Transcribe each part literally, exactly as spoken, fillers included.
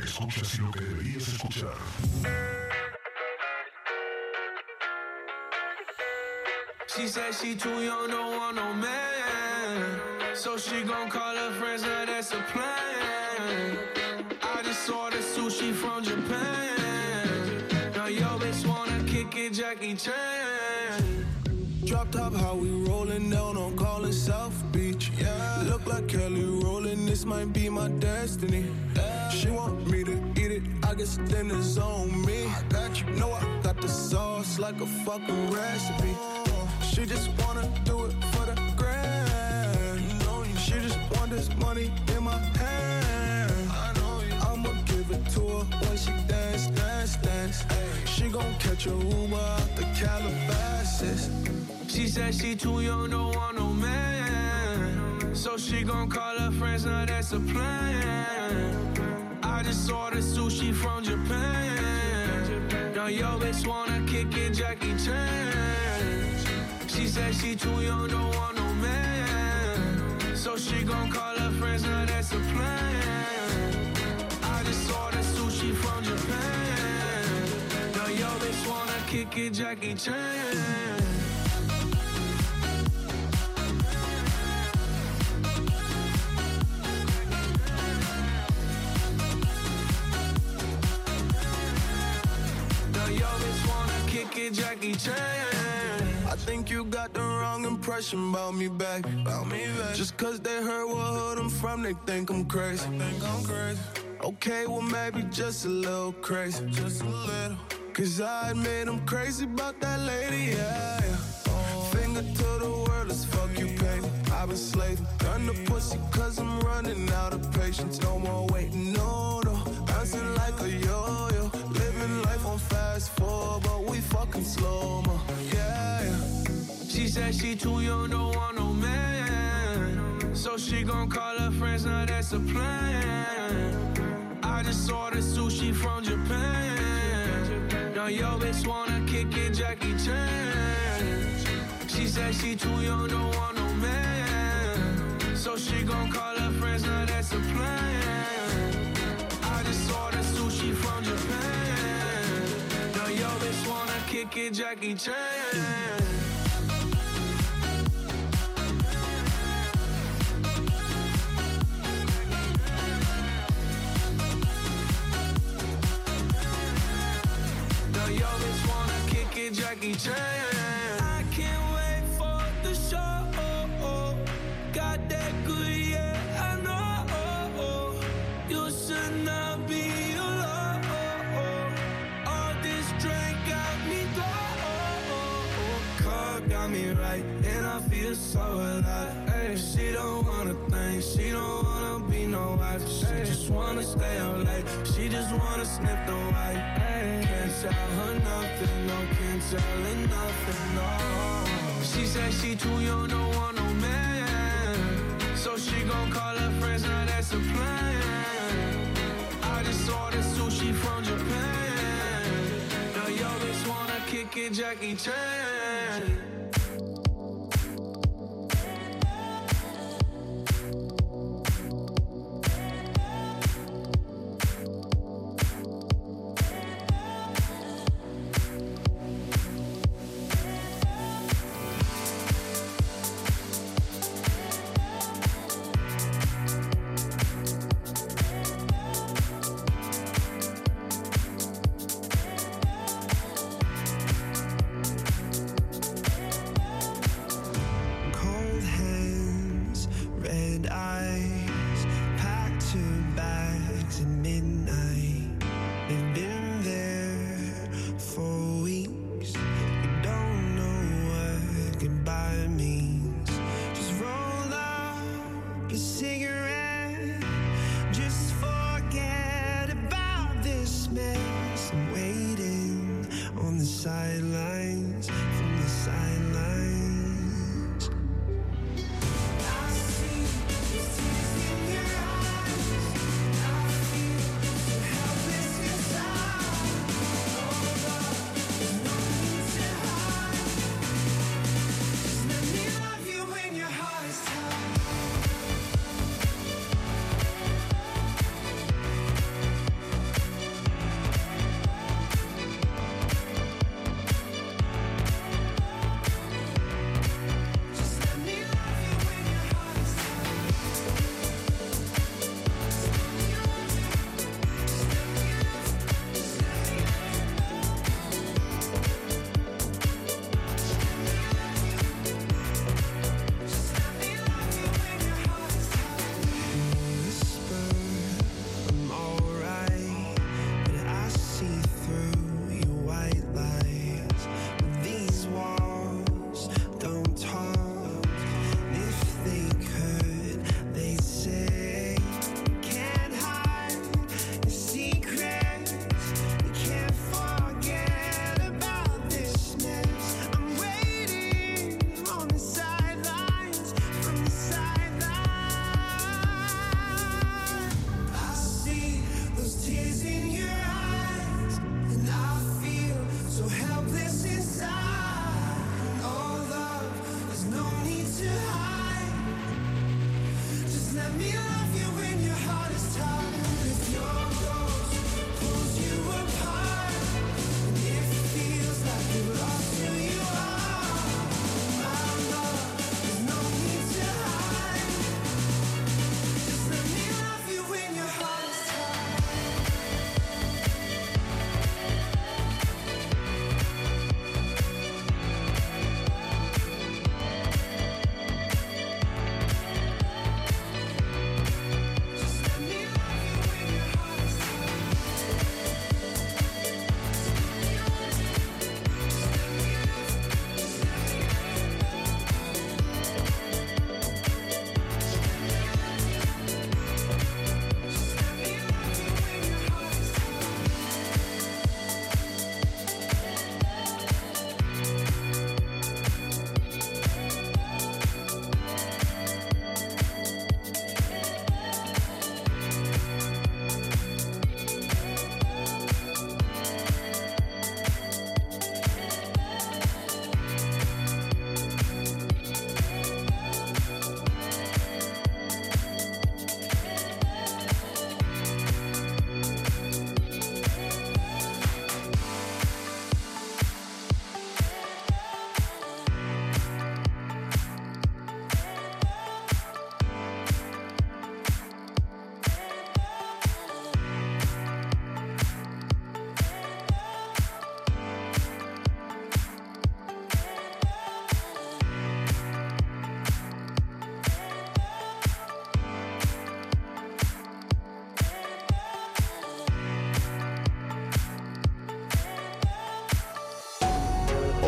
Escuchas lo que deberías escuchar. She said she too young, don't want no man. So she gon' call her friends, now that's a plan. I just ordered sushi from Japan. Now yo bitch wanna kick it, Jackie Chan. Drop top, how we rollin' down on Collin South Beach. Yeah, look like Kelly rollin', this might be my destiny. Yeah. She want me to eat it, I guess then it's on me. I got you, know I got the sauce like a fucking recipe. She just wanna do it for the grand. You know you. She just want this money in my hand. I know you. I'ma give it to her when she dance, dance, dance. Ay. She gon' catch a Uber out the Calabasas. She said she too young, don't want no man. So she gon' call her friends, now that's a plan. I just ordered sushi from Japan. Now yo bitch wanna kick it, Jackie Chan. She said she too young, don't want no man. So she gon' call her friends, now that's a plan. I just ordered sushi from Japan. Now yo bitch wanna kick it, Jackie Chan. Now yo bitch wanna kick it, Jackie Chan. I think you got the wrong impression about me back. About me back. Just cause they heard what hood I'm from, they think I'm crazy. They think I'm crazy. Okay, well maybe just a little crazy. Just a little. Cause I admit I'm crazy about that lady, yeah, yeah. Oh. Finger to the world, let's fuck you, baby. I've been slaving. Gun the pussy cause I'm running out of patience. No more waiting, no, no. Bouncing like a yo-yo. Living life on fast forward, but we fucking slow-mo, yeah, yeah. She said she too young, don't want no man. So she gon' call her friends, now that's a plan. I just ordered sushi from Japan. Now yo bitch wanna kick it, Jackie Chan. She said she too young, don't want no man. So she gon' call her friends, now that's a plan. I just ordered sushi from Japan. Now yo bitch wanna kick it, Jackie Chan. Jackie Chan. I can't wait for the show. Got that good, yeah, I know. You should not be alone. All this drink got me low. Car got me right, and I feel so alive. Ay, she don't wanna think, she don't wanna be no wife. She ay, just wanna stay out late, she just wanna sniff the white. Ay, can't tell her nothing, no, can't tell her nothing, no. She said she too young, don't want no man. So she gon' call her friends, now that's a plan. I just ordered sushi from Japan. Now yo bitch wanna kick it, Jackie Chan.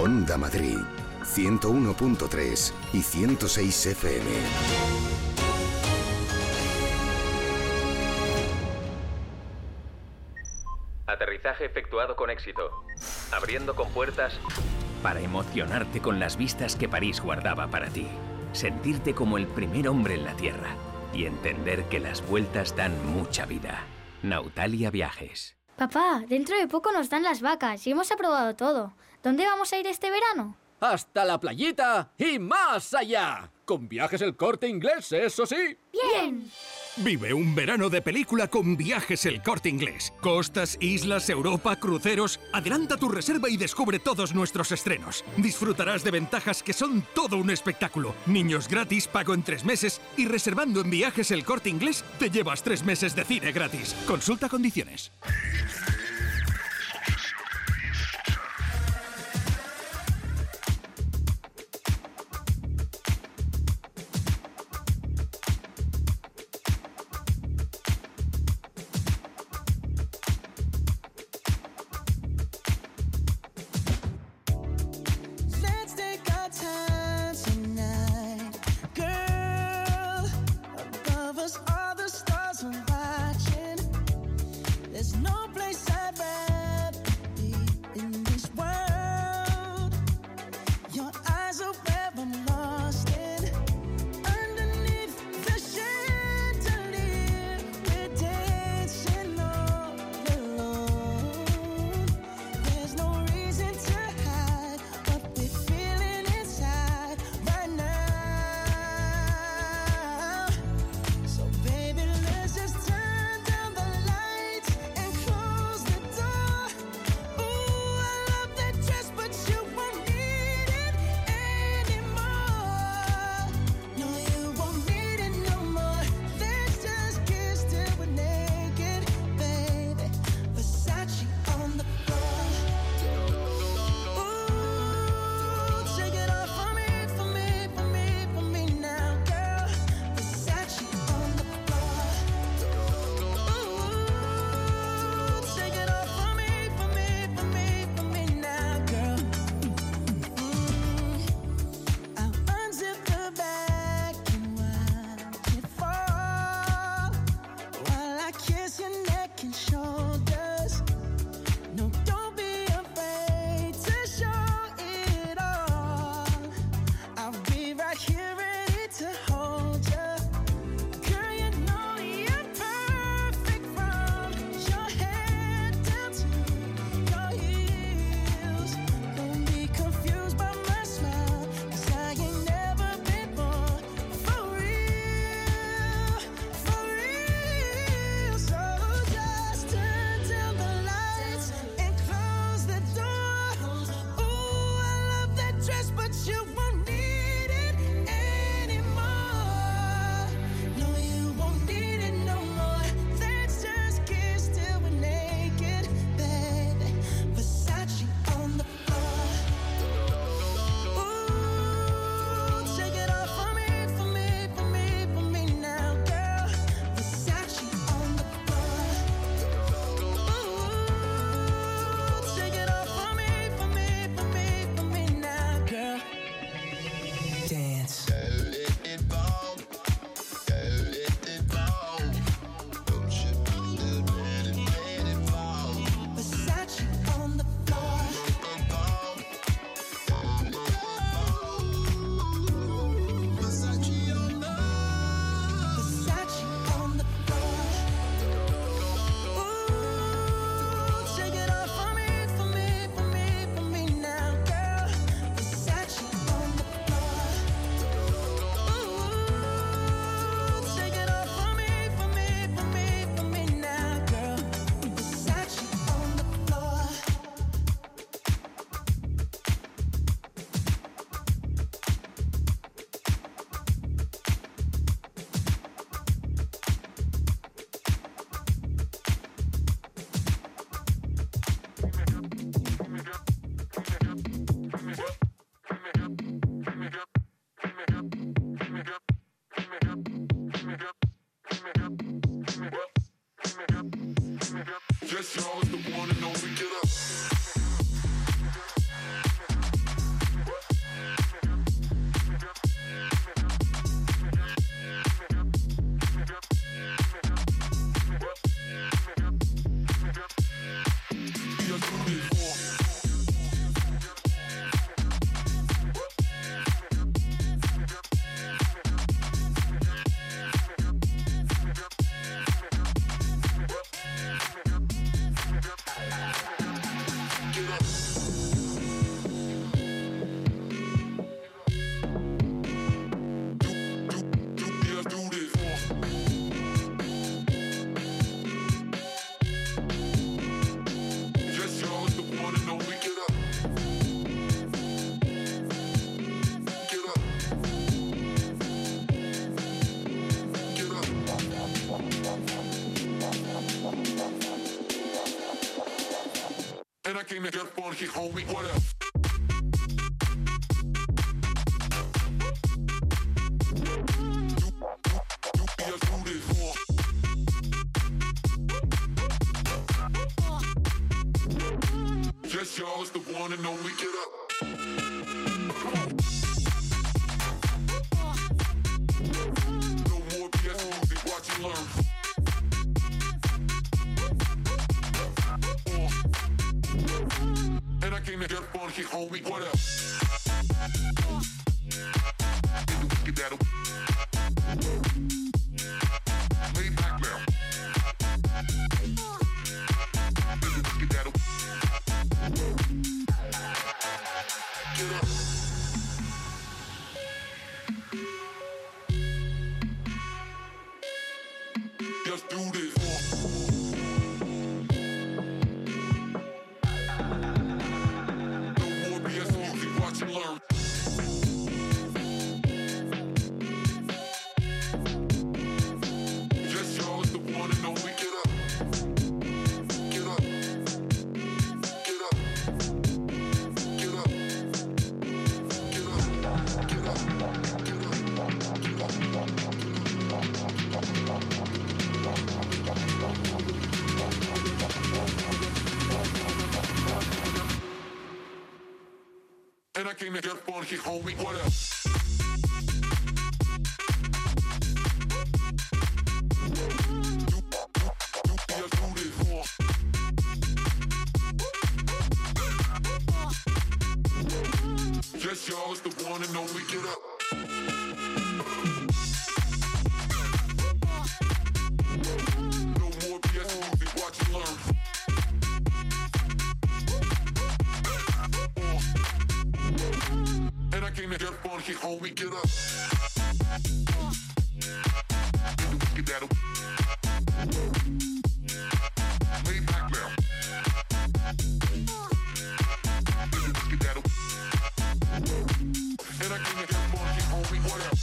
Onda Madrid, ciento uno punto tres y ciento seis F M. Aterrizaje efectuado con éxito. Abriendo compuertas para emocionarte con las vistas que París guardaba para ti. Sentirte como el primer hombre en la Tierra y entender que las vueltas dan mucha vida. Nautalia Viajes. Papá, dentro de poco nos dan las vacas y hemos aprobado todo. ¿Dónde vamos a ir este verano? ¡Hasta la playita y más allá! Con Viajes El Corte Inglés, eso sí. ¡Bien! Vive un verano de película con Viajes El Corte Inglés. Costas, islas, Europa, cruceros. Adelanta tu reserva y descubre todos nuestros estrenos. Disfrutarás de ventajas que son todo un espectáculo. Niños gratis, pago en tres meses y reservando en Viajes El Corte Inglés te llevas tres meses de cine gratis. Consulta condiciones. Yes, y'all, it's the one and only. Get up. And I came to get funky, homie, what up? Yes, y'all, it's the one and only, get up. No more B S music, watch and learn. And I came to get funky, homie, what up? Get that up. Lay back now. Get that up. Get up. Just do this. No more B S music, watch and learn. Yes, y'all, it's the one and only, get up. Get up. Get up. Get up. Get up. Get up. Get up. Get up. And I came to get funky, homie, what up? Yes, do this, huh? Yes, y'all, it's the one and only, get up. No more B S music, watch and learn. And I came to get funky, homie, get up. Get that up. Lay back now. Get that up. And I came to get funky, homie, what up?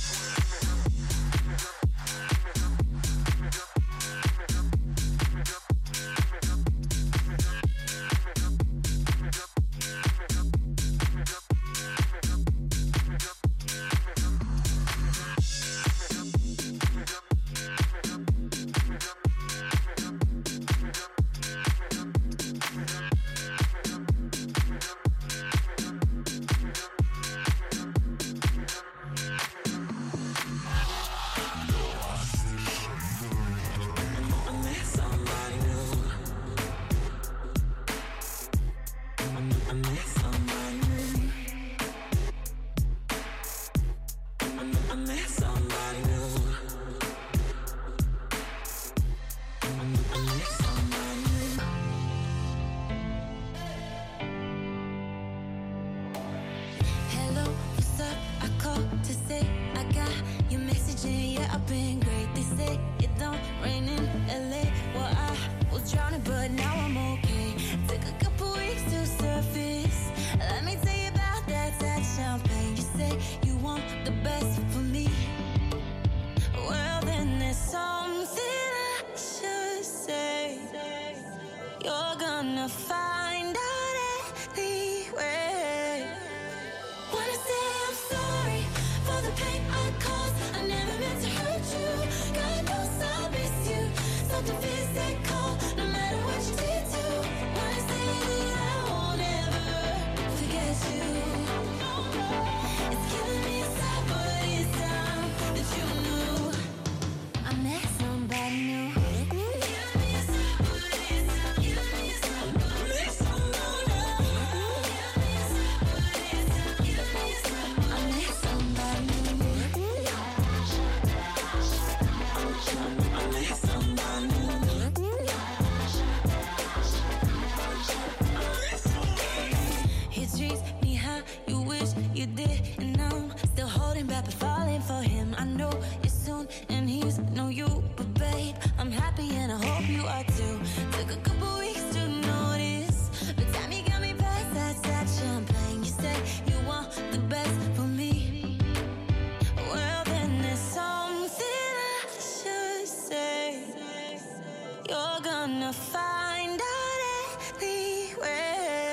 You're gonna find out anyway.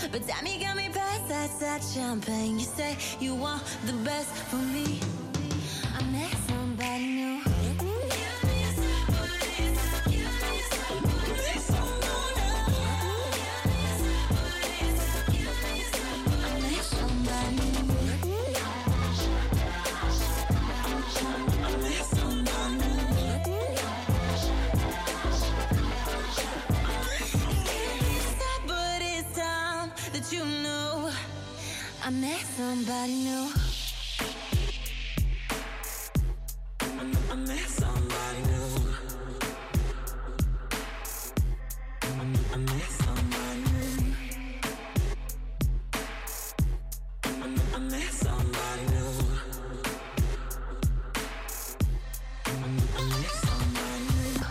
But damn, you got me past that, that champagne. You say you want the best for me. I met somebody new. You know, I met somebody new. I met somebody new. I met somebody new. I met somebody new. I met somebody new.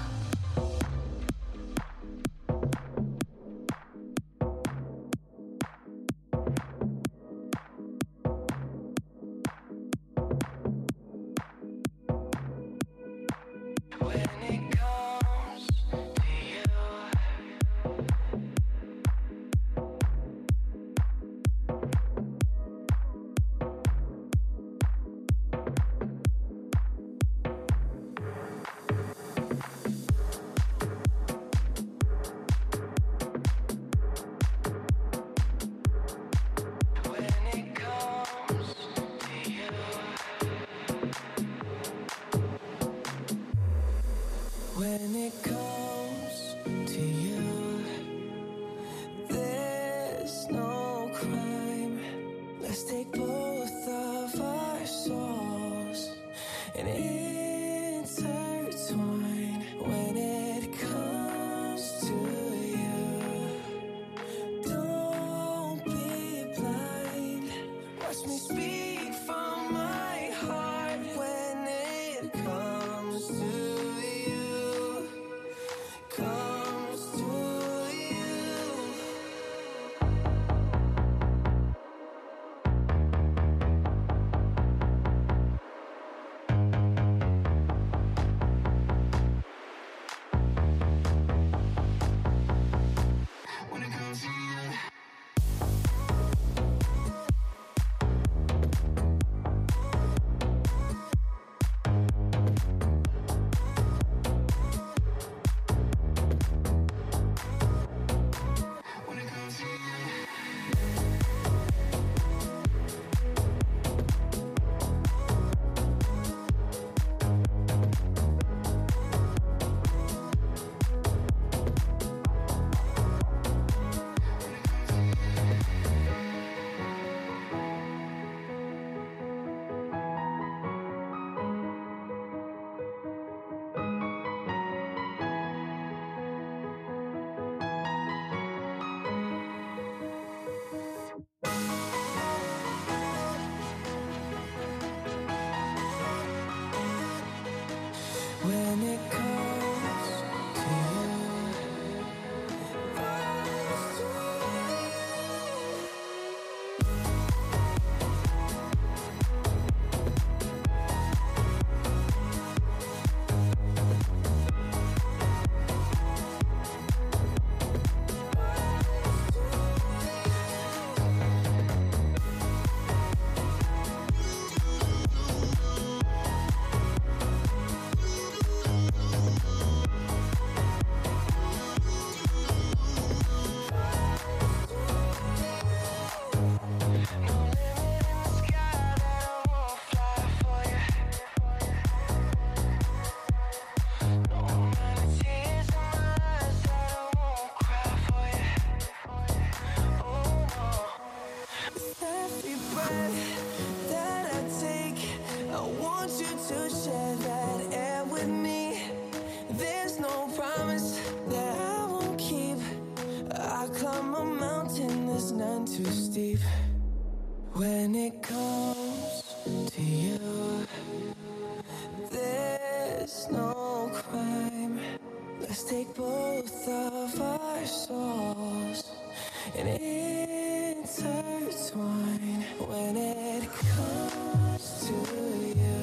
When it comes to you, there's no crime. Let's take both of our souls and intertwine. When it comes to you, don't be blind. Watch me speak from my heart. When it comes to you, comes to you. When it comes to you. When it comes to you. When it comes to you, comes to every breath that I take, I want you to share that air with me. There's no promise that I won't keep. I climb a mountain that's none too steep. When it comes to you, there's no crime. Let's take both of our souls and intertwine. When it comes to you,